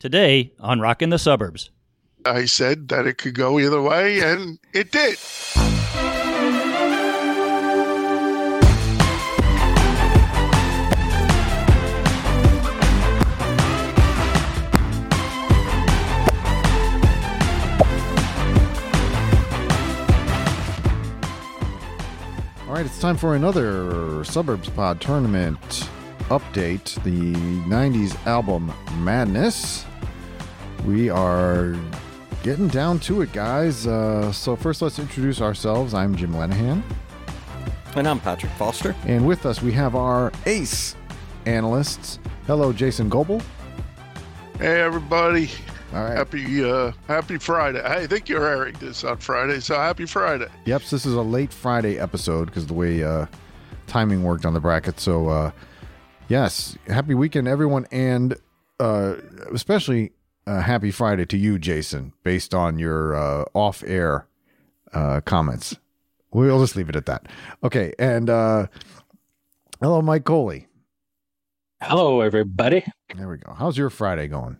Today on Rockin' the Suburbs. I said that it could go either way, and it did. All right, it's time for another Suburbs Pod Tournament update, the 90s album Madness. We are getting down to it, guys. So first, let's introduce ourselves. I'm Jim Lenahan. And I'm Patrick Foster. And with us, we have our ace analysts. Hello, Jason Goebel. Hey, everybody. All right. Happy Friday. I think you're airing this on Friday, so happy Friday. Yep, so this is a late Friday episode because of the way timing worked on the bracket. So, yes, happy weekend, everyone, and especially happy Friday to you, Jason, based on your off-air comments. We'll just leave it at that. Okay, and hello, Mike Coley. Hello, everybody. There we go. How's your Friday going?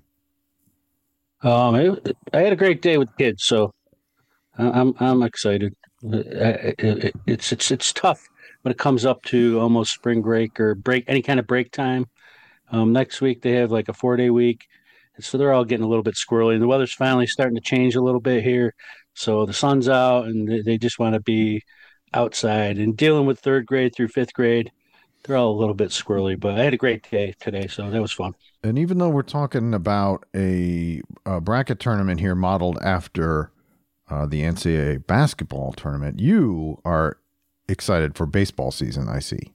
I had a great day with kids, so I'm excited. It's tough when it comes up to almost spring break or any kind of break time. Next week they have like a 4-day week, and so they're all getting a little bit squirrely. And the weather's finally starting to change a little bit here, so the sun's out, and they just want to be outside. And dealing with third grade through fifth grade, they're all a little bit squirrely. But I had a great day today, so that was fun. And even though we're talking about a bracket tournament here modeled after the NCAA basketball tournament, you are excited for baseball season, I see.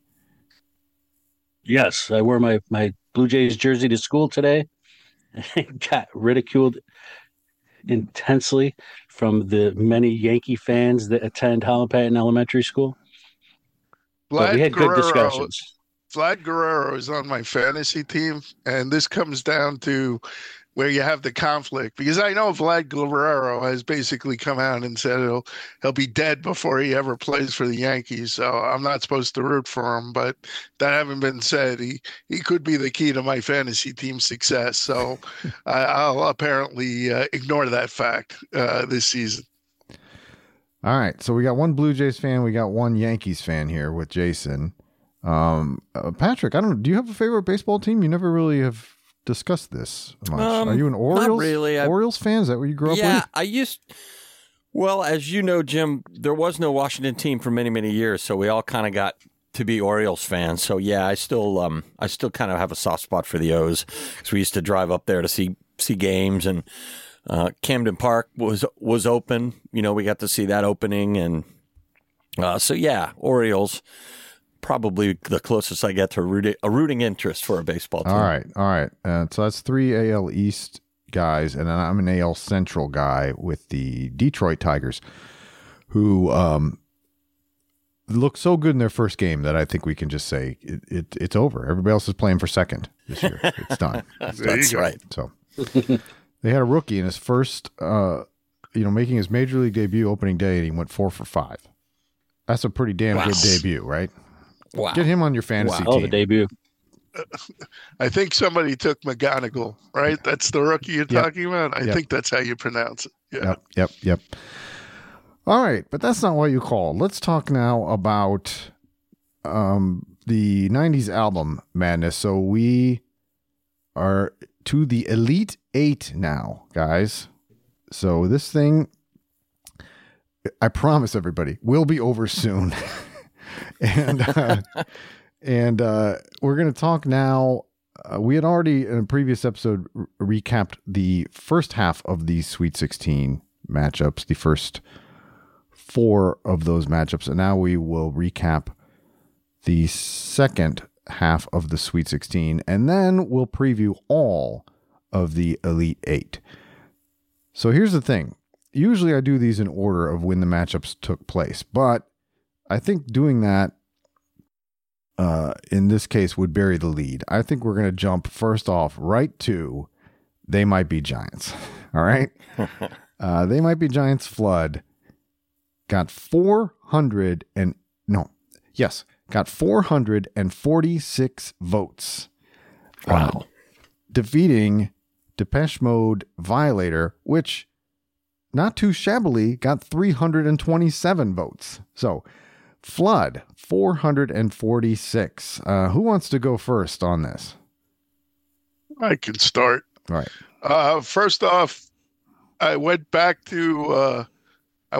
Yes, I wore my Blue Jays jersey to school today. I got ridiculed intensely from the many Yankee fans that attend Holland Patton Elementary School. But we had good discussions. Vlad Guerrero is on my fantasy team, and this comes down to where you have the conflict, because I know Vlad Guerrero has basically come out and said he'll be dead before he ever plays for the Yankees, so I'm not supposed to root for him. But that having been said, he could be the key to my fantasy team's success, so I'll apparently ignore that fact this season. All right, so we got one Blue Jays fan, we got one Yankees fan here with Jason. Patrick, do you have a favorite baseball team? You never really have discussed this much. Are you an Orioles? Not really. Orioles fan? Is that what you grew up with? Yeah, well, as you know, Jim, there was no Washington team for many, many years, so we all kind of got to be Orioles fans. So yeah, I still kind of have a soft spot for the O's, because we used to drive up there to see games, and Camden Park was open. You know, we got to see that opening, and so yeah, Orioles. Probably the closest I get to a rooting interest for a baseball team. All right. So that's 3 AL East guys, and then I'm an AL Central guy with the Detroit Tigers, who look so good in their first game that I think we can just say it's over. Everybody else is playing for second this year. It's done. That's right. So they had a rookie in his first, making his major league debut opening day, and he went 4 for 5. That's a pretty damn good debut, right? Wow. Get him on your fantasy team. The debut. I think somebody took McGonigal, right? That's the rookie you're talking about? I think that's how you pronounce it. Yeah. Yep. All right, but that's not what you call. Let's talk now about the 90s album Madness. So we are to the Elite 8 now, guys. So this thing, I promise everybody, will be over soon. And we're going to talk now. We had already in a previous episode recapped the first half of the Sweet 16 matchups, the first 4 of those matchups, and now we will recap the second half of the Sweet 16, and then we'll preview all of the Elite 8. So here's the thing. Usually I do these in order of when the matchups took place, but I think doing that in this case would bury the lead. I think we're going to jump first off right to They Might Be Giants. All right. They Might Be Giants Flood got 446 votes. Wow. Defeating Depeche Mode Violator, which not too shabbily got 327 votes. So Flood, 446. Who wants to go first on this? I can start. All right. First off, I went back to I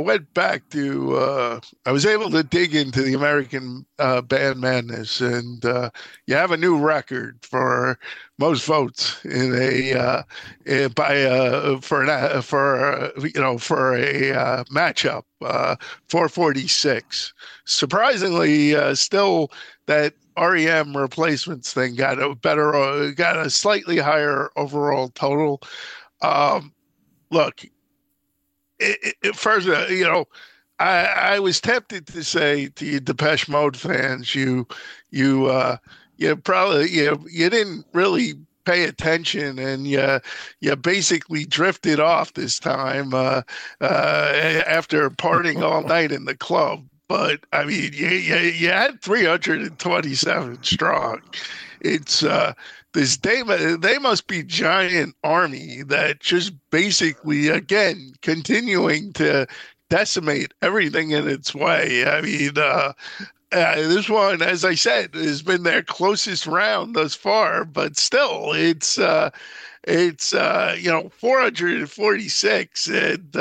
was able to dig into the American Band Madness, and you have a new record for most votes in a matchup, 446. Surprisingly, still that REM Replacements thing got a slightly higher overall total. Look. First, I was tempted to say to you Depeche Mode fans, you probably you didn't really pay attention, and you basically drifted off this time after partying all night in the club. But I mean, you had 327 strong. It's they must be giant army that just basically, again, continuing to decimate everything in its way. I mean, this one, as I said, has been their closest round thus far, but still, it's 446, and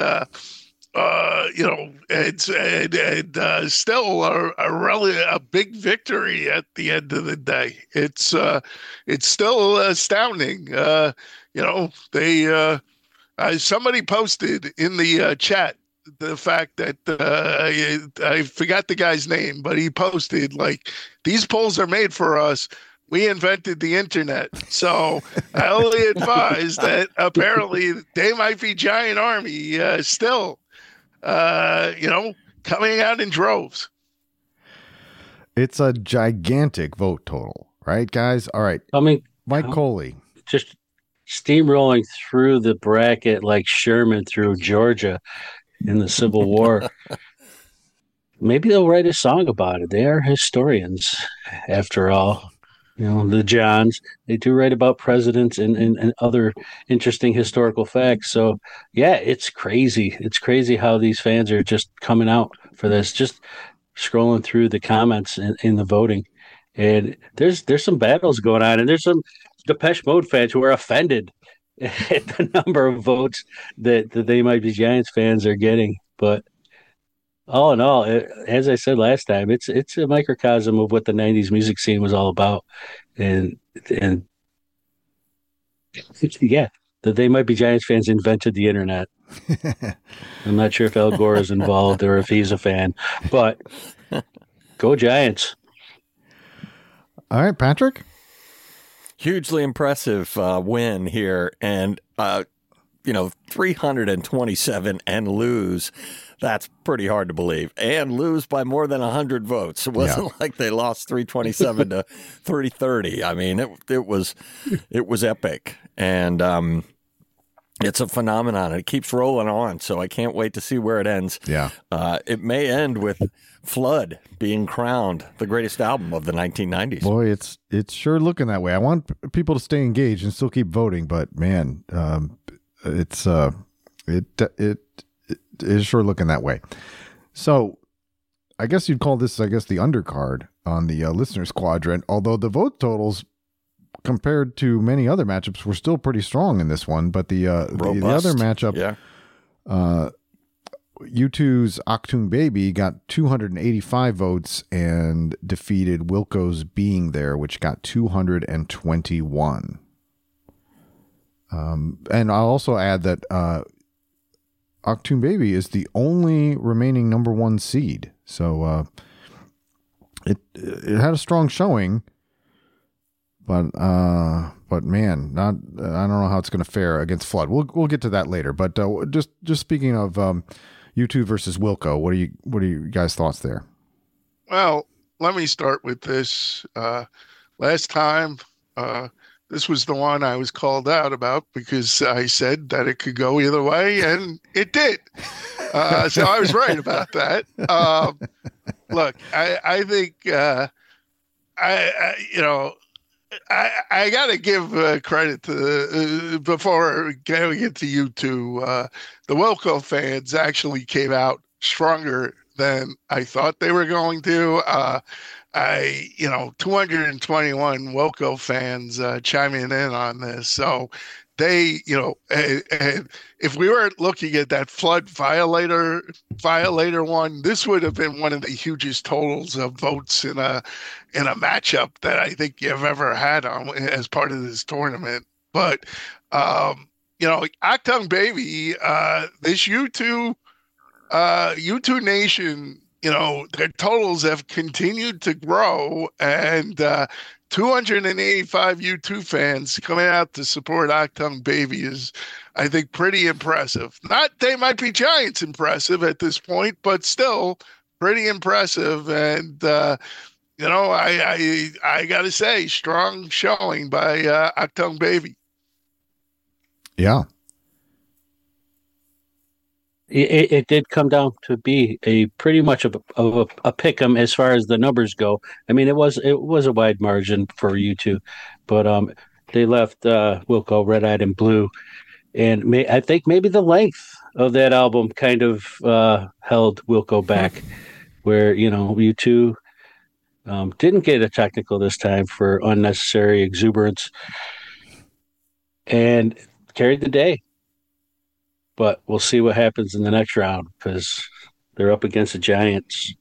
it's still a big victory at the end of the day. It's still astounding. Somebody posted in the chat the fact that I forgot the guy's name, but he posted like, these polls are made for us. We invented the internet. So I only advise that apparently they might be giant army still. Coming out in droves. It's a gigantic vote total, right, guys? All right. Mike Coley. Just steamrolling through the bracket like Sherman through Georgia in the Civil War. Maybe they'll write a song about it. They are historians, after all. The Johns, they do write about presidents and other interesting historical facts. So, yeah, it's crazy. It's crazy how these fans are just coming out for this, just scrolling through the comments in the voting. And there's some battles going on, and there's some Depeche Mode fans who are offended at the number of votes that They Might Be Giants fans are getting. But all in all, as I said last time, it's a microcosm of what the 90s music scene was all about. And yeah, that They Might Be Giants fans invented the internet. I'm not sure if Al Gore is involved or if he's a fan, but go Giants. All right, Patrick. Hugely impressive win here. And, 327 and lose. That's pretty hard to believe. And lose by more than 100 votes. It wasn't like they lost 327 to 330. I mean, it was epic. And it's a phenomenon. It keeps rolling on. So I can't wait to see where it ends. Yeah. It may end with Flood being crowned the greatest album of the 1990s. Boy, it's sure looking that way. I want people to stay engaged and still keep voting, but man, it is sure looking that way. So I guess you'd call this, the undercard on the listeners quadrant, although the vote totals compared to many other matchups were still pretty strong in this one. But the other matchup, U2's Achtung Baby got 285 votes and defeated Wilco's Being There, which got 221. And I'll also add that Achtung Baby is the only remaining number one seed. So it had a strong showing, but man, I don't know how it's going to fare against Flood. We'll get to that later. But just speaking of U2 versus Wilco, what are you guys' thoughts there? Well, let me start with this. Last time, this was the one I was called out about because I said that it could go either way, and it did. So I was right about that. Look, I think I got to give credit to before we get to you two. The Wilco fans actually came out stronger than I thought they were going to. 221 Wilco fans chiming in on this. So they, and if we weren't looking at that flood violator one, this would have been one of the hugest totals of votes in a matchup that I think you've ever had on as part of this tournament. But Achtung Baby, this U2 Nation, their totals have continued to grow, and 285 U2 fans coming out to support Achtung Baby is, I think, pretty impressive. Not they might be Giants impressive at this point, but still pretty impressive. And I got to say, strong showing by Achtung Baby. Yeah. It did come down to be a pretty much of a pick 'em as far as the numbers go. I mean, it was a wide margin for you two, but they left Wilco red-eyed and blue, and I think maybe the length of that album kind of held Wilco back, where you two didn't get a technical this time for unnecessary exuberance, and carried the day. But we'll see what happens in the next round because they're up against the Giants.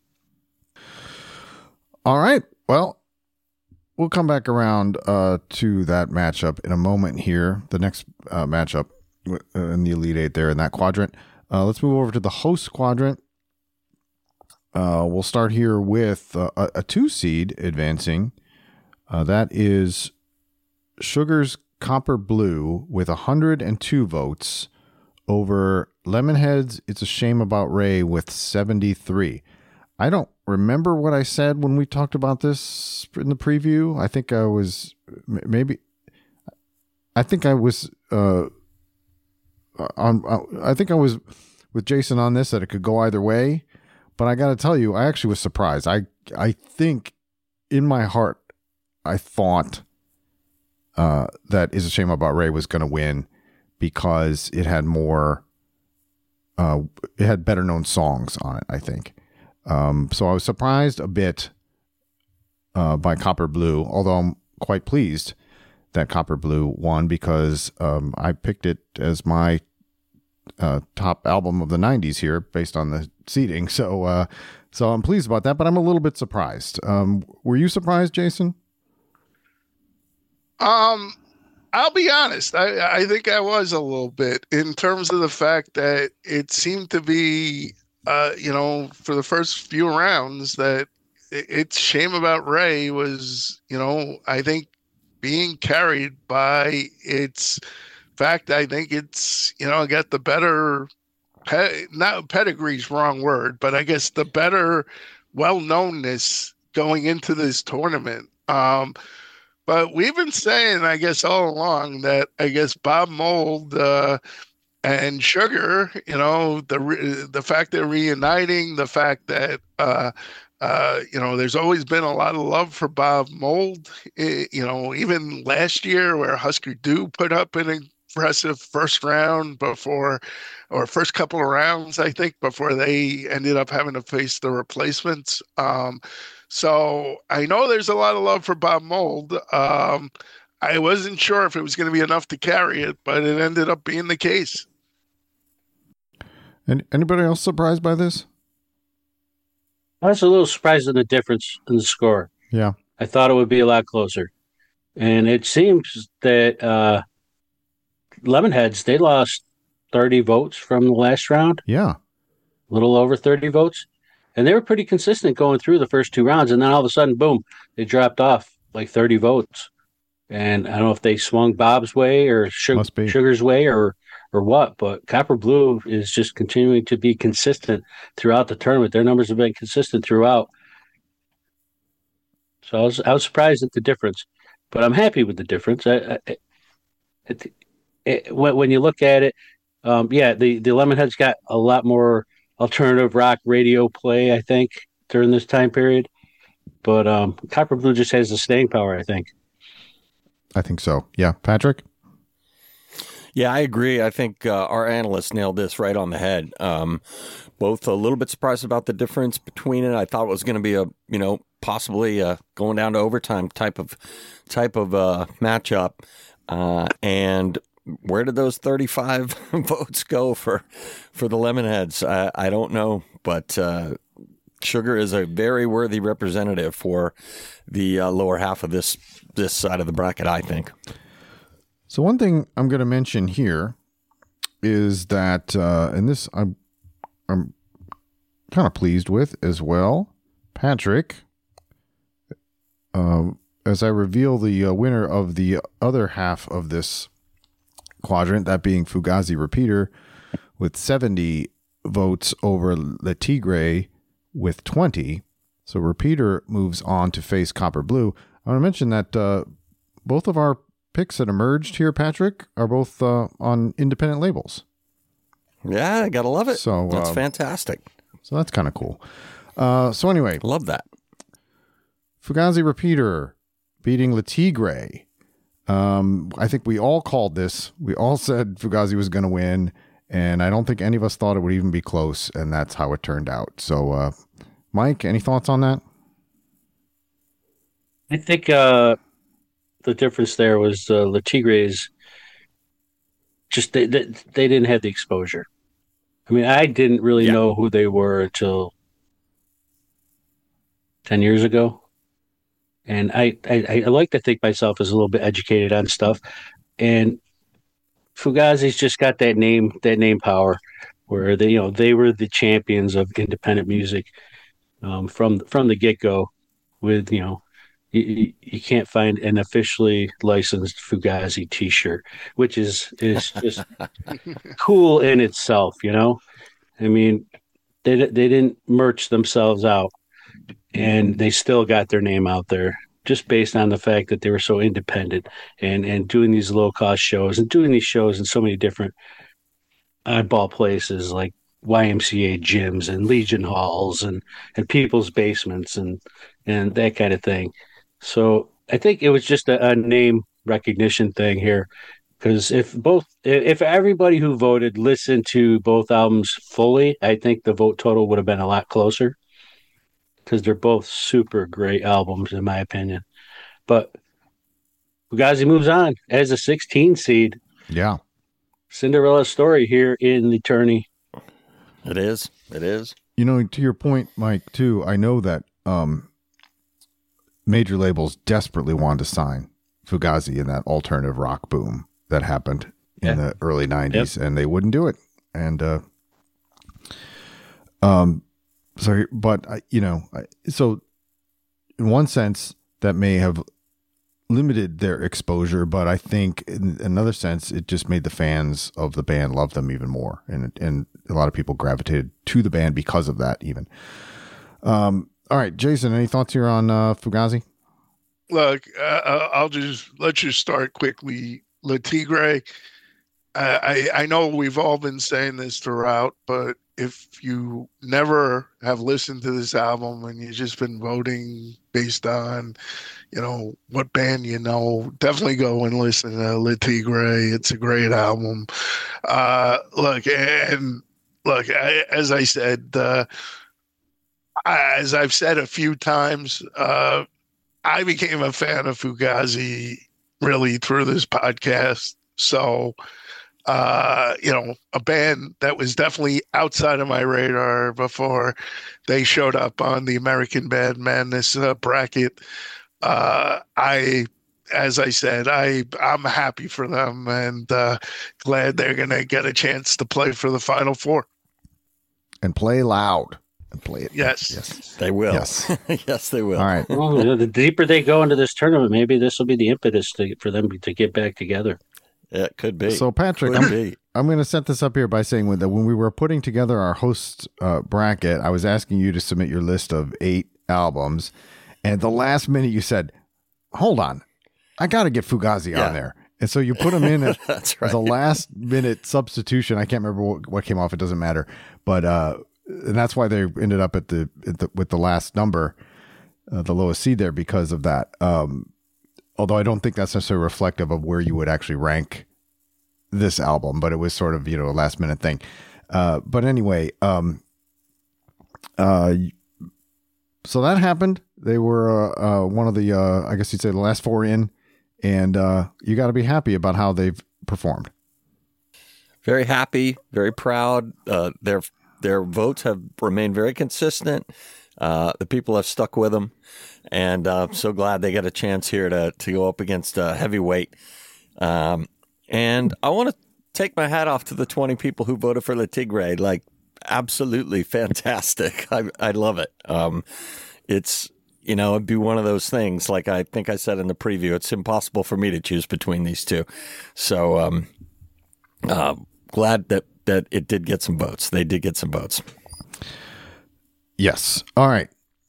All right. Well, we'll come back around to that matchup in a moment here. The next matchup in the Elite Eight there in that quadrant. Let's move over to the host quadrant. We'll start here with a 2 seed advancing. That is Sugar's Copper Blue with 102 votes. Over Lemonheads, It's a Shame About Ray with 73. I don't remember what I said when we talked about this in the preview. I think I was with Jason on this, that it could go either way. But I got to tell you, I actually was surprised. I think in my heart, I thought that It's a Shame About Ray was going to win, because it had better known songs on it, I think. So I was surprised a bit by Copper Blue, although I'm quite pleased that Copper Blue won, because I picked it as my top album of the 90s here based on the seating. So I'm pleased about that, but I'm a little bit surprised. Were you surprised, Jason? I'll be honest. I think I was a little bit, in terms of the fact that it seemed to be, for the first few rounds, that It's Shame About Ray was, I think being carried by its fact. I think it's, got the better, not pedigree's wrong word, but I guess the better well-knownness going into this tournament. But we've been saying, I guess, all along that I guess Bob Mould and Sugar, the fact they're reuniting, the fact that, there's always been a lot of love for Bob Mould, even last year where Husker Du put up an impressive first couple of rounds, I think, before they ended up having to face the replacements. So I know there's a lot of love for Bob Mould. I wasn't sure if it was going to be enough to carry it, but it ended up being the case. And anybody else surprised by this? I was a little surprised at the difference in the score. Yeah. I thought it would be a lot closer. And it seems that Lemonheads, they lost 30 votes from the last round. Yeah. A little over 30 votes. And they were pretty consistent going through the first 2 rounds. And then all of a sudden, boom, they dropped off like 30 votes. And I don't know if they swung Bob's way or Sugar's way or what, but Copper Blue is just continuing to be consistent throughout the tournament. Their numbers have been consistent throughout. So I was surprised at the difference, but I'm happy with the difference. When you look at it, the Lemonheads got a lot more alternative rock radio play, I think, during this time period. But Copper Blue just has the staying power, I think. I think so. Yeah, Patrick? Yeah, I agree. I think our analysts nailed this right on the head. Both a little bit surprised about the difference between it. I thought it was going to be possibly going down to overtime type of matchup. And where did those 35 votes go for the Lemonheads? I don't know, but Sugar is a very worthy representative for the lower half of this side of the bracket, I think. So one thing I'm going to mention here is that, and this I'm kind of pleased with as well, Patrick. As I reveal the winner of the other half of this quadrant, that being Fugazi Repeater, with 70 votes over Le Tigre with 20. So Repeater moves on to face Copper Blue. I want to mention that both of our picks that emerged here, Patrick, are both on independent labels. Yeah, I gotta love it. So that's fantastic. So that's kind of cool. So anyway, love that. Fugazi Repeater beating Le Tigre. I think we all called this. We all said Fugazi was going to win, and I don't think any of us thought it would even be close, and that's how it turned out. So, Mike, any thoughts on that? I think the difference there was Le Tigre's just they didn't have the exposure. I mean, I didn't really know who they were until 10 years ago. And I like to think myself as a little bit educated on stuff. And Fugazi's just got that name power where they were the champions of independent music from the get-go with, you can't find an officially licensed Fugazi t-shirt, which is just cool in itself, I mean, they didn't merch themselves out, and they still got their name out there just based on the fact that they were so independent and doing these low-cost shows and doing these shows in so many different oddball places like YMCA gyms and Legion halls and people's basements and that kind of thing. So I think it was just a name recognition thing here, because if everybody who voted listened to both albums fully, I think the vote total would have been a lot closer, because they're both super great albums in my opinion. But Fugazi moves on as a 16 seed. Yeah. Cinderella story here in the tourney. It is. To your point, Mike, too, I know that major labels desperately wanted to sign Fugazi in that alternative rock boom that happened in the early 90s, and they wouldn't do it. And so in one sense that may have limited their exposure, but I think in another sense it just made the fans of the band love them even more, and a lot of people gravitated to the band because of that even. All right, Jason, any thoughts here on Fugazi? Look, let's just start quickly. Le Tigre, I know we've all been saying this throughout, but if you never have listened to this album and you've just been voting based on, what band definitely go and listen to Le Tigre. It's a great album. As I said, as I've said a few times, I became a fan of Fugazi really through this podcast. So, a band that was definitely outside of my radar before they showed up on the American Bad Madness bracket. As I said, I'm happy for them and glad they're going to get a chance to play for the Final Four. And play loud. And play it. Yes. They will. Yes. Yes, they will. All right. Well, the deeper they go into this tournament, maybe this will be the impetus for them to get back together. Yeah, it could be. So, Patrick, I'm going to set this up here by saying when we were putting together our host bracket, I was asking you to submit your list of 8 albums, and at the last minute you said, hold on, I got to get Fugazi on there. And so you put them in That's right. as a last-minute substitution. I can't remember what came off. It doesn't matter. But and that's why they ended up with the last number, the lowest seed there because of that. although I don't think that's necessarily reflective of where you would actually rank this album, but it was sort of, a last minute thing. But anyway, so that happened. They were one of the, I guess you'd say, the last four in, and you got to be happy about how they've performed. Very happy, very proud. Their votes have remained very consistent. The people have stuck with them, and I'm so glad they got a chance here to go up against a heavyweight. And I want to take my hat off to the 20 people who voted for Le Tigre. Like, absolutely fantastic. I love it. It's, it'd be one of those things, like I think I said in the preview, it's impossible for me to choose between these two. So glad that it did get some votes. They did get some votes. Yes. All right.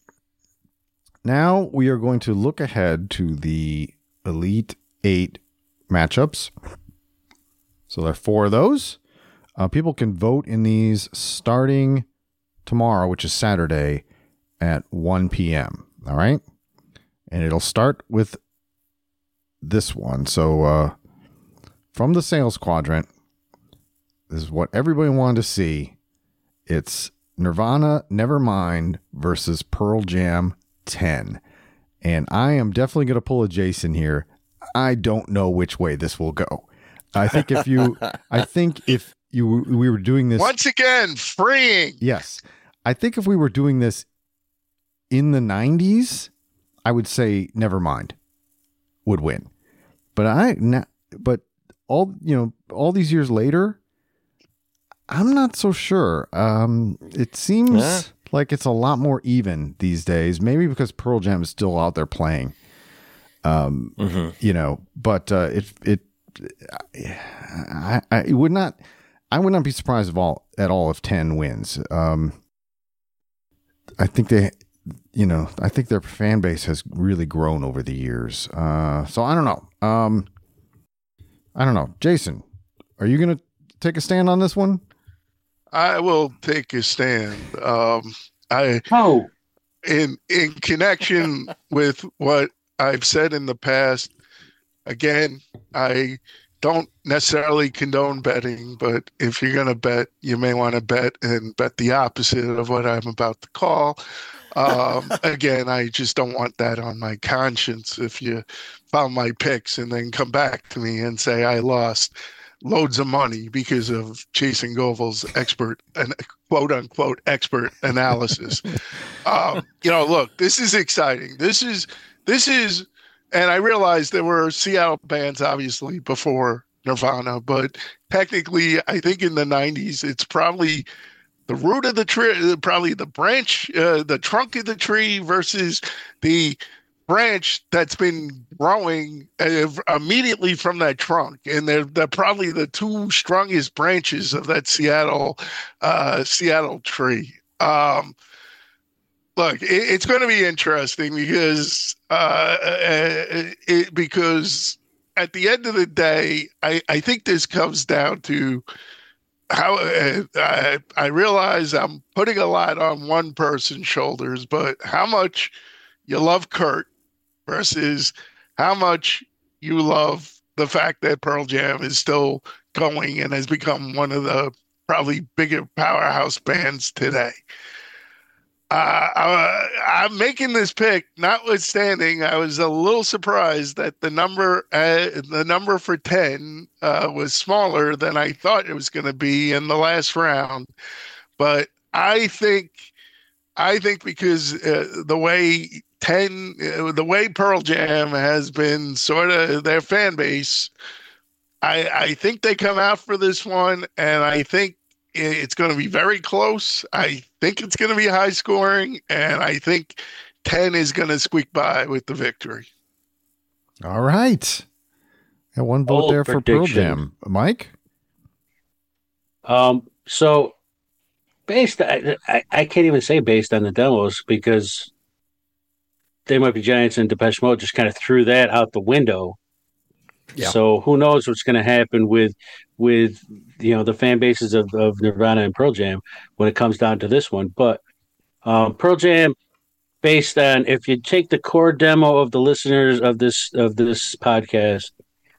Now we are going to look ahead to the Elite Eight matchups. So there are four of those. People can vote in these starting tomorrow, which is Saturday at 1 p.m. All right. And it'll start with this one. So from the sales quadrant, this is what everybody wanted to see. It's Nirvana Nevermind versus Pearl Jam 10. And I am definitely going to pull a Jason here. I don't know which way this will go. I think if we were doing this once again, freeing. Yes. I think if we were doing this in the 90s, I would say Nevermind would win. But all these years later, I'm not so sure. It seems like it's a lot more even these days. Maybe because Pearl Jam is still out there playing. But I would not be surprised at all if 10 wins. I think their fan base has really grown over the years. So I don't know. Jason, are you going to take a stand on this one? I will take a stand. In connection with what I've said in the past, again, I don't necessarily condone betting, but if you're going to bet, you may want to bet the opposite of what I'm about to call. Again, I just don't want that on my conscience if you found my picks and then come back to me and say I lost loads of money because of Jason Govel's expert and quote unquote expert analysis. Look, this is exciting. This is, and I realize there were Seattle bands obviously before Nirvana, but technically I think in the 90s, it's probably the root of the tree, probably the branch, the trunk of the tree versus the branch that's been growing immediately from that trunk, and they're probably the two strongest branches of that Seattle tree. Look, it's going to be interesting because at the end of the day, I think this comes down to how I realize I'm putting a lot on one person's shoulders, but how much you love Kurt versus how much you love the fact that Pearl Jam is still going and has become one of the probably bigger powerhouse bands today. I'm making this pick, notwithstanding I was a little surprised that the number for 10 was smaller than I thought it was going to be in the last round. But I think because the way Pearl Jam has been sort of their fan base, I think they come out for this one, and I think it's going to be very close. I think it's going to be high scoring, and I think 10 is going to squeak by with the victory. All right. Got one vote there for Pearl Jam. Mike? So based, I can't even say based on the demos because They Might Be Giants and Depeche Mode just kind of threw that out the window. Yeah. So who knows what's going to happen with the fan bases of Nirvana and Pearl Jam when it comes down to this one. But Pearl Jam, based on if you take the core demo of the listeners of this podcast,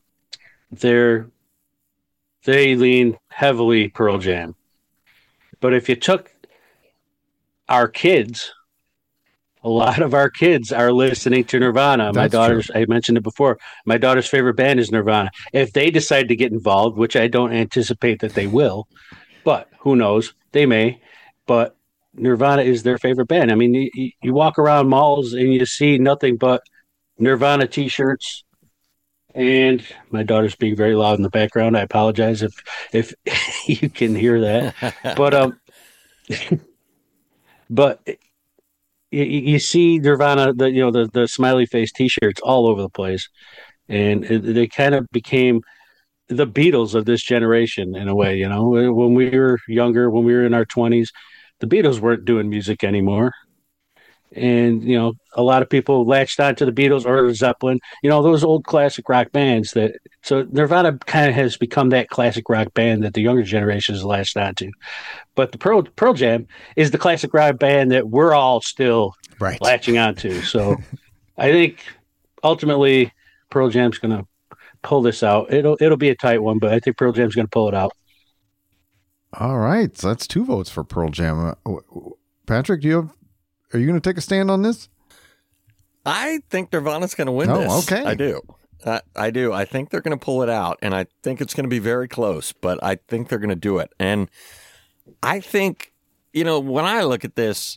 they lean heavily Pearl Jam. But if you took our kids, a lot of our kids are listening to Nirvana. My daughter's, I mentioned it before, my daughter's favorite band is Nirvana. If they decide to get involved, which I don't anticipate that they will, but who knows, they may. But Nirvana is their favorite band. I mean, you walk around malls and you see nothing but Nirvana T-shirts. And my daughter's being very loud in the background. I apologize if you can hear that. But you see Nirvana, the smiley face T-shirts all over the place, and they kind of became the Beatles of this generation in a way. You know, when we were younger, when we were in our 20s, the Beatles weren't doing music anymore. And, you know, a lot of people latched on to the Beatles or Zeppelin, you know, those old classic rock bands so Nirvana kind of has become that classic rock band that the younger generation has latched on to. But the Pearl Jam is the classic rock band that we're all still latching on to. So I think ultimately Pearl Jam's going to pull this out. It'll be a tight one, but I think Pearl Jam's going to pull it out. All right. So that's 2 votes for Pearl Jam. Patrick, are you going to take a stand on this? I think Nirvana's going to win this. Okay. I do. I do. I think they're going to pull it out, and I think it's going to be very close, but I think they're going to do it. And I think, you know, when I look at this,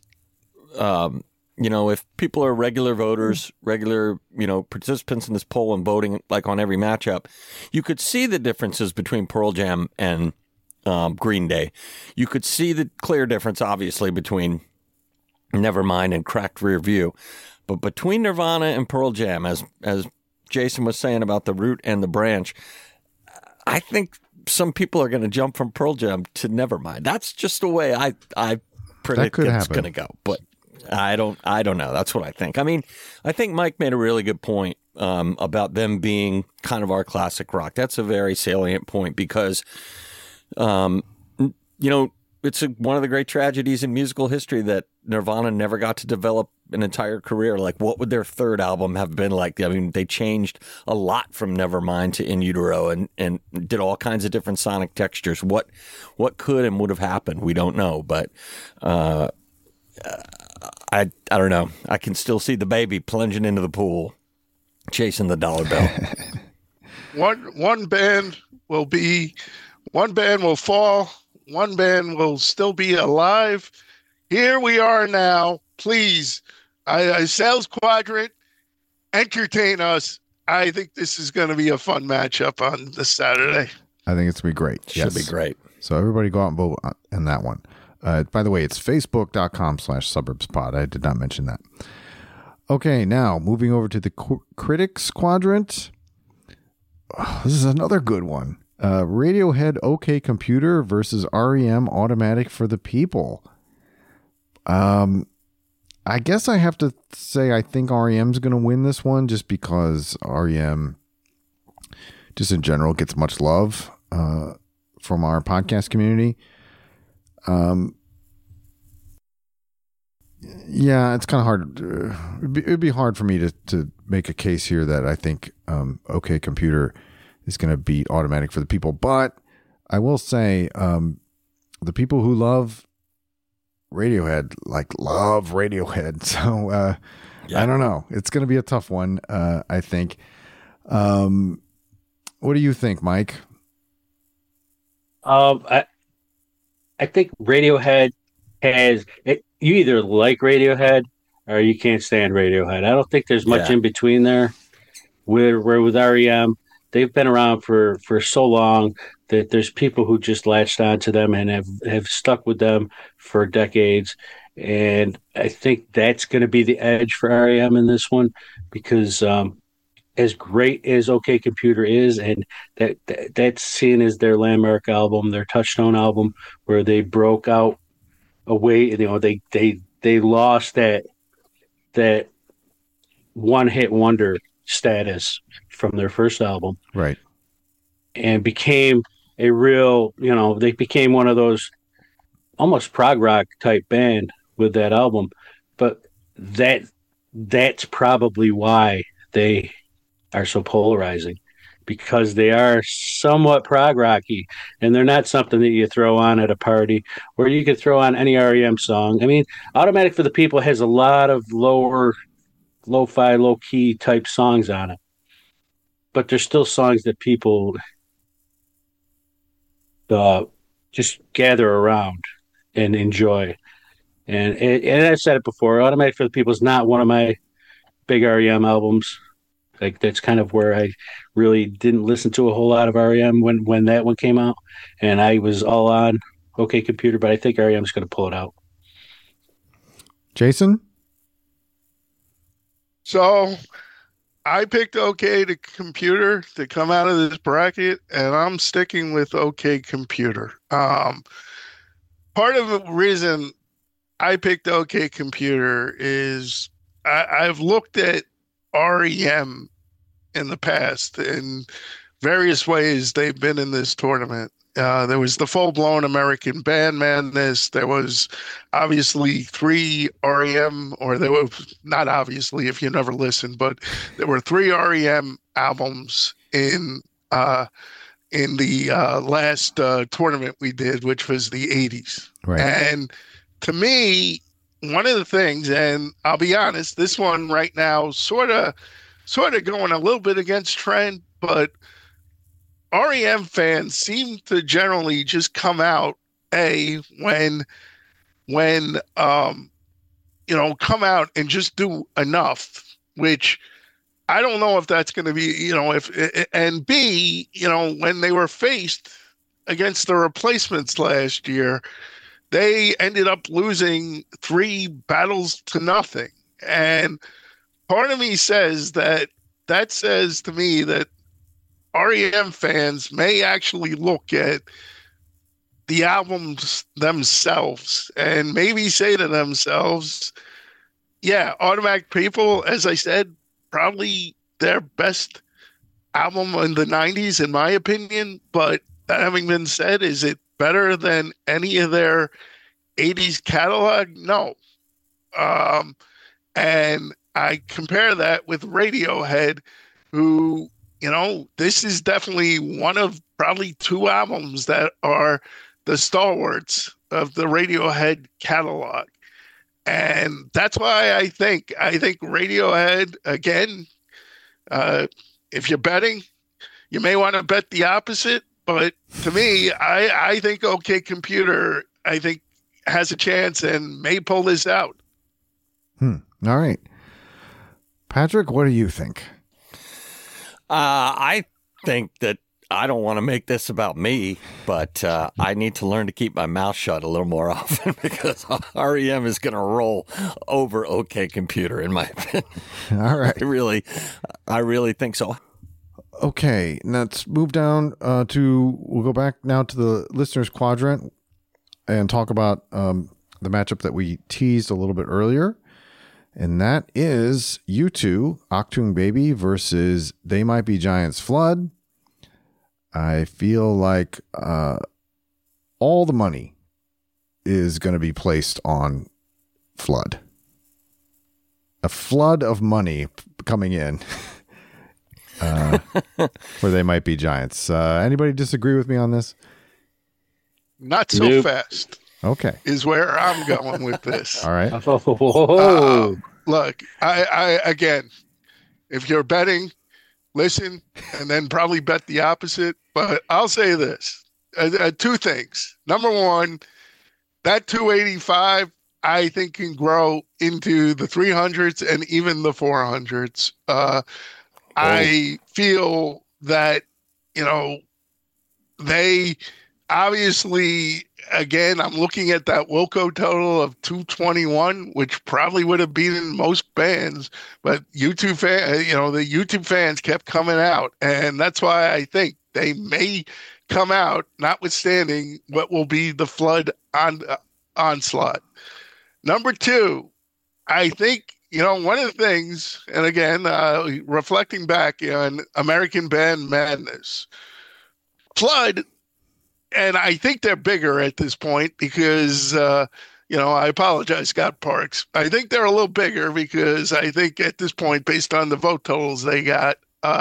you know, if people are regular voters, regular, you know, participants in this poll and voting like on every matchup, you could see the differences between Pearl Jam and Green Day. You could see the clear difference, obviously, between Nevermind and Cracked Rear View. But between Nirvana and Pearl Jam, as Jason was saying about the root and the branch, I think some people are going to jump from Pearl Jam to Nevermind. That's just the way I predict it's going to go. But I don't know. That's what I think. I mean, I think Mike made a really good point about them being kind of our classic rock. That's a very salient point because, you know, it's one of the great tragedies in musical history that Nirvana never got to develop an entire career. Like, what would their third album have been like? I mean, they changed a lot from Nevermind to In Utero and did all kinds of different sonic textures. What could and would have happened? We don't know, but I don't know. I can still see the baby plunging into the pool, chasing the dollar bill. One band will fall. One band will still be alive. Here we are now. Please, Sales Quadrant, entertain us. I think this is going to be a fun matchup on this Saturday. I think it's going to be great. Should be great. So everybody go out and vote on that one. By the way, it's facebook.com/suburbspod. I did not mention that. Okay, now moving over to the Critics Quadrant. Oh, this is another good one. Radiohead OK Computer versus REM Automatic for the People. I guess I have to say I think REM's going to win this one just because REM just in general gets much love from our podcast community. Yeah, it's kind of hard. It'd be hard for me to make a case here that I think OK Computer is going to beat Automatic for the People. But I will say the people who love Radiohead love Radiohead. So I don't know. It's going to be a tough one, I think. What do you think, Mike? I think Radiohead has it. You either like Radiohead or you can't stand Radiohead. I don't think there's much in between there. Where with REM, they've been around for so long that there's people who just latched onto them and have stuck with them for decades. And I think that's going to be the edge for REM in this one because as great as OK Computer is, and that's seen as their landmark album, their touchstone album, where they broke out away, you know, they lost that one-hit wonder status from their first album, right, and became a real, you know, they became one of those almost prog rock type band with that album. But that's probably why they are so polarizing, because they are somewhat prog rocky, and they're not something that you throw on at a party, where you could throw on any REM song. I mean, Automatic for the People has a lot of lo-fi, low-key type songs on it, but there's still songs that people just gather around and enjoy. And I've said it before, Automatic for the People is not one of my big REM albums. Like, that's kind of where I really didn't listen to a whole lot of REM when that one came out, and I was all on OK Computer, but I think REM's going to pull it out. Jason? So I picked OK to Computer to come out of this bracket, and I'm sticking with OK Computer. Part of the reason I picked OK Computer is I've looked at REM in the past in various ways they've been in this tournament. There was the full-blown American Band Madness. There was obviously 3 REM, or there were not obviously if you never listened, but there were 3 REM albums in the last tournament we did, which was the 80s. Right. And to me, one of the things, and I'll be honest, this one right now sort of going a little bit against trend, but REM fans seem to generally just come out when come out and just do enough, which I don't know if that's going to be, and B, when they were faced against the Replacements last year, they ended up losing 3 battles to nothing. And part of me says that says to me that REM fans may actually look at the albums themselves and maybe say to themselves, yeah, Automatic People, as I said, probably their best album in the 90s, in my opinion. But that having been said, is it better than any of their 80s catalog? No. And I compare that with Radiohead, who, this is definitely one of probably 2 albums that are the stalwarts of the Radiohead catalog. And that's why I think Radiohead, again, if you're betting, you may want to bet the opposite. But to me, I think OK Computer, has a chance and may pull this out. All right. Patrick, what do you think? I think that I don't want to make this about me, but I need to learn to keep my mouth shut a little more often, because REM is going to roll over OK Computer, in my opinion. All right. I really think so. Okay, let's move down we'll go back now to the listeners' quadrant and talk about the matchup that we teased a little bit earlier. And that is U2, Achtung Baby versus They Might Be Giants Flood. I feel like all the money is going to be placed on Flood. A flood of money coming in for They Might Be Giants. Anybody disagree with me on this? Not so fast. Okay. Is where I'm going with this. All right. Look, I again, if you're betting, listen, and then probably bet the opposite. But I'll say this, 2 things. Number one, that 285, I think, can grow into the 300s and even the 400s. I feel that, they obviously, again, I'm looking at that Wilco total of 221, which probably would have beaten most bands, but YouTube the YouTube fans kept coming out, and that's why I think they may come out, notwithstanding what will be the Flood onslaught. Number 2, I think, one of the things, and again, reflecting back on American Band Madness, Flood, and I think they're bigger at this point because, I apologize, Scott Parks. I think they're a little bigger because I think at this point, based on the vote totals they got,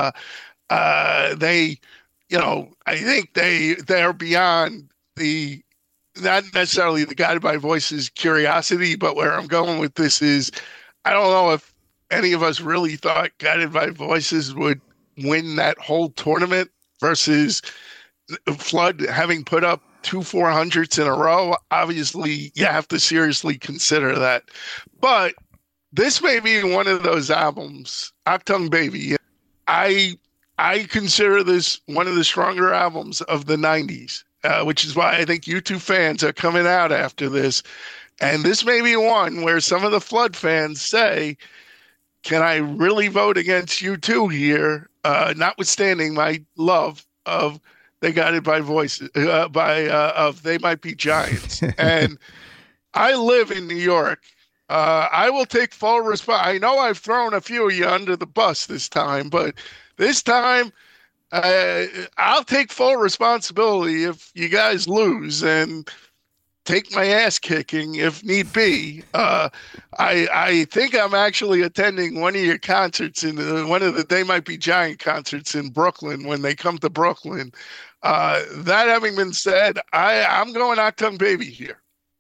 they, I think they're beyond the not necessarily the Guided by Voices curiosity, but where I'm going with this is I don't know if any of us really thought Guided by Voices would win that whole tournament versus Flood having put up 2 400s in a row. Obviously, you have to seriously consider that. But this may be one of those albums, Achtung Baby. I consider this one of the stronger albums of the 90s. Which is why I think U2 fans are coming out after this. And this may be one where some of the Flood fans say, can I really vote against U2 here, notwithstanding my love of They Guided by Voices, of They Might Be Giants. And I live in New York. I will take full response. I know I've thrown a few of you under the bus this time, but this time, I'll take full responsibility if you guys lose and take my ass kicking if need be. I think I'm actually attending one of your concerts one of the They Might Be Giant concerts in Brooklyn when they come to Brooklyn. That having been said, I'm going Achtung Baby here.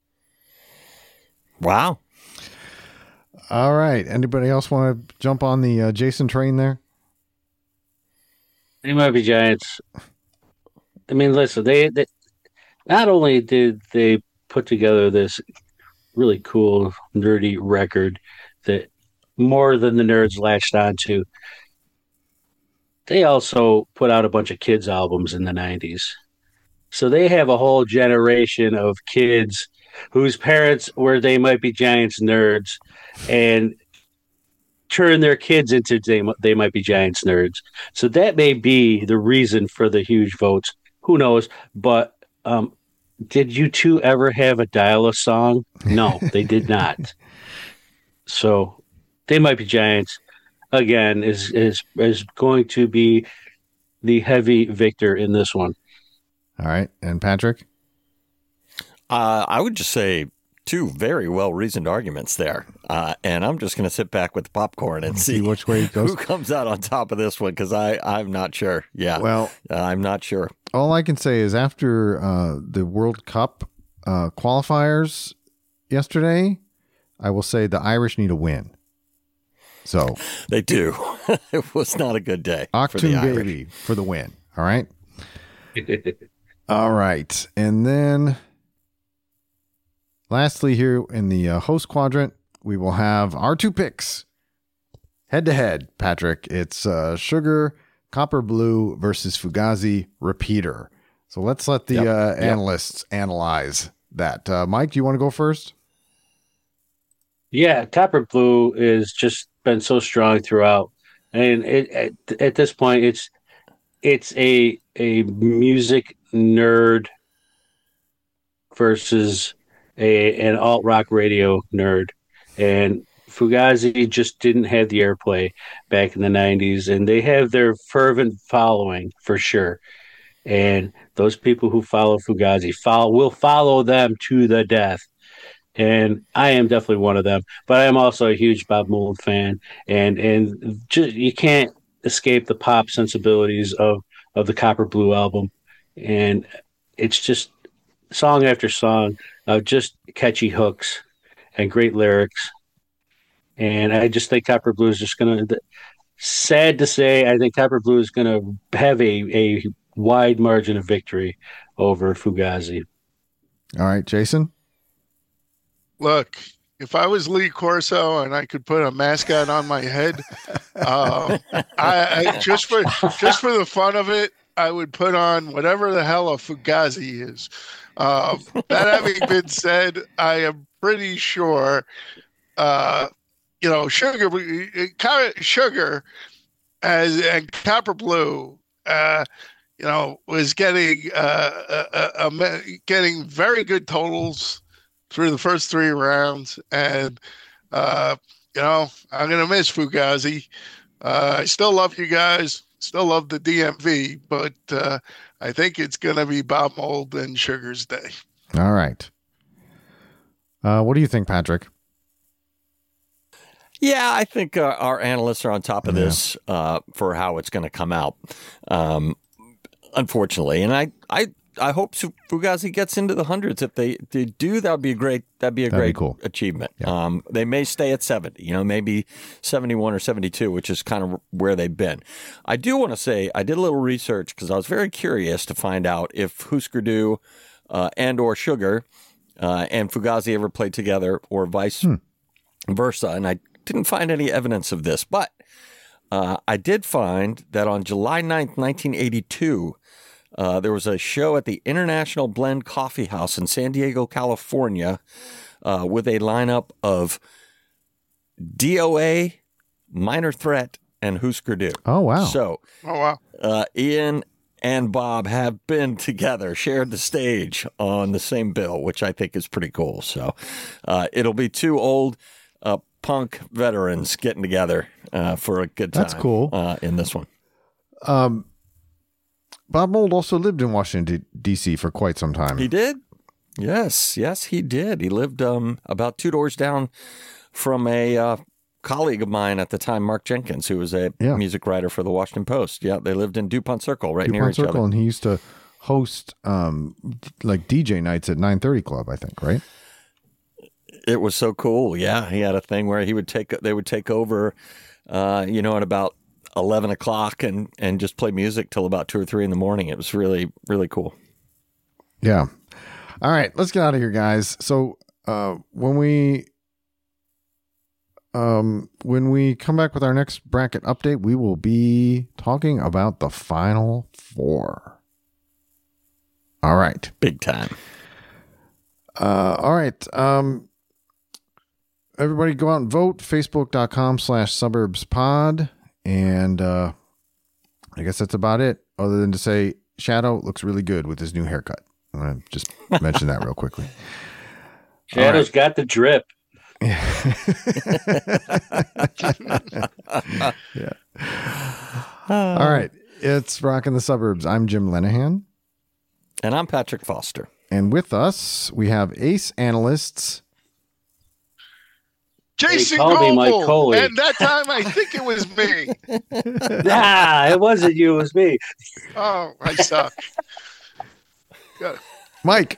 Wow. All right. Anybody else want to jump on the Jason train there? They Might Be Giants. I mean, listen, they not only did they put together this really cool, nerdy record that more than the nerds latched onto, they also put out a bunch of kids' albums in the 90s. So they have a whole generation of kids whose parents were They Might Be Giants nerds and turn their kids into They Might Be Giants nerds. So that may be the reason for the huge votes. Who knows? But did U2 ever have a Dial-A song? No, they did not. So They Might Be Giants, again, is going to be the heavy victor in this one. All right. And Patrick? I would just say 2 very well-reasoned arguments there. And I'm just going to sit back with the popcorn and see which way it goes. Who comes out on top of this one, because I'm not sure. Yeah, well, I'm not sure. All I can say is after the World Cup qualifiers yesterday, I will say the Irish need a win. So they do. It was not a good day. Achtung Baby for the win. All right. All right. And then lastly, here in the host quadrant, we will have our 2 picks head to head. Patrick, it's Sugar, Copper Blue versus Fugazi Repeater. So let's let the analysts analyze that. Mike, do you want to go first? Yeah, Copper Blue has just been so strong throughout, and at this point, it's a music nerd versus an alt rock radio nerd, and Fugazi just didn't have the airplay back in the 90s, and they have their fervent following for sure. And those people who follow Fugazi will follow them to the death. And I am definitely one of them, but I am also a huge Bob Mould fan, and just, you can't escape the pop sensibilities of the Copper Blue album, and it's just song after song of just catchy hooks and great lyrics. And I just think Copper Blue is just going to, sad to say, I think Copper Blue is going to have a wide margin of victory over Fugazi. All right, Jason? Look, if I was Lee Corso and I could put a mascot on my head, I just for the fun of it, I would put on whatever the hell a Fugazi is. That having been said, I am pretty sure, Sugar and Copper Blue, was getting very good totals through the first 3 rounds, and I'm gonna miss Fugazi. I still love you guys, still love the DMV, but I think it's gonna be Bob Mould and Sugar's day. All right. What do you think, Patrick? Yeah, I think our analysts are on top of this for how it's going to come out, unfortunately. And I hope Fugazi gets into the hundreds. If they do, that'd be great cool achievement. Yeah. They may stay at 70, maybe 71 or 72, which is kind of where they've been. I do want to say I did a little research because I was very curious to find out if Husker Du and or Sugar and Fugazi ever played together or vice versa. And I didn't find any evidence of this, but I did find that on July 9th, 1982, there was a show at the International Blend Coffee House in San Diego, California, with a lineup of DOA, Minor Threat, and Husker Du. Oh, wow. So, Ian and Bob have been together, shared the stage on the same bill, which I think is pretty cool. So it'll be two old punk veterans getting together for a good time. That's cool. In this one. Bob Mould also lived in Washington, D.C. for quite some time. He did? Yes, he did. He lived about 2 doors down from a colleague of mine at the time, Mark Jenkins, who was a music writer for the Washington Post. Yeah, they lived in DuPont Circle, near each other. And he used to host like DJ nights at 930 Club, I think, right? It was so cool. Yeah, he had a thing where they would take over, at about 11 o'clock and just play music till about 2 or 3 in the morning. It was really, really cool. Yeah. All right, let's get out of here, guys. So when we come back with our next bracket update, we will be talking about the Final Four. All right. Big time. All right. Everybody go out and vote. Facebook.com/suburbspod. And I guess that's about it, other than to say Shadow looks really good with his new haircut. I'm going to just mention that real quickly. Shadow's got the drip. Yeah. All right. It's Rockin' the Suburbs. I'm Jim Lenahan. And I'm Patrick Foster. And with us, we have ace analysts Jason Mike Goble, Coley. And that time I think it was me. Nah, it wasn't you, it was me. Oh, I suck. Good. Mike.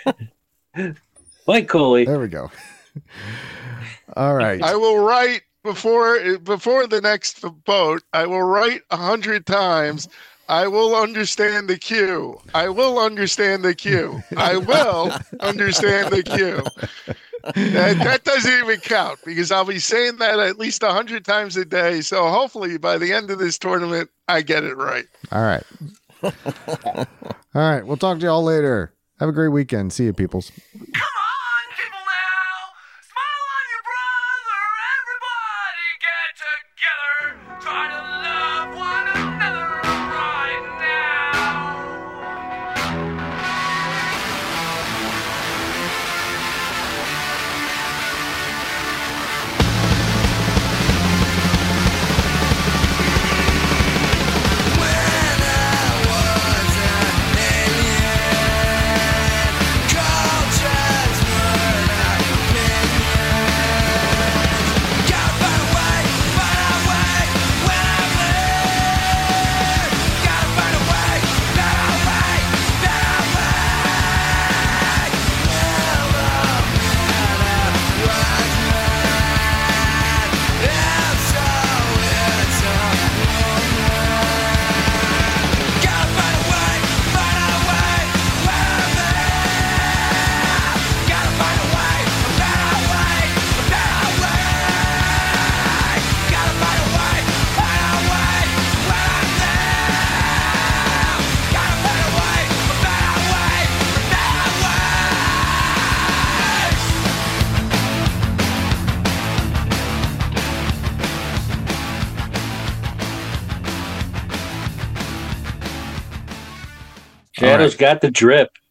Mike Coley. There we go. All right. I will write before the next vote. I will write 100 times. I will understand the cue. I will understand the cue. I will understand the cue. That doesn't even count because I'll be saying that at least 100 times a day. So hopefully by the end of this tournament, I get it right. All right. All right. We'll talk to y'all later. Have a great weekend. See you, peoples. Come on, people now. Smile on your brother. Everybody get together. Try to love one another right now. Shadow's got the drip.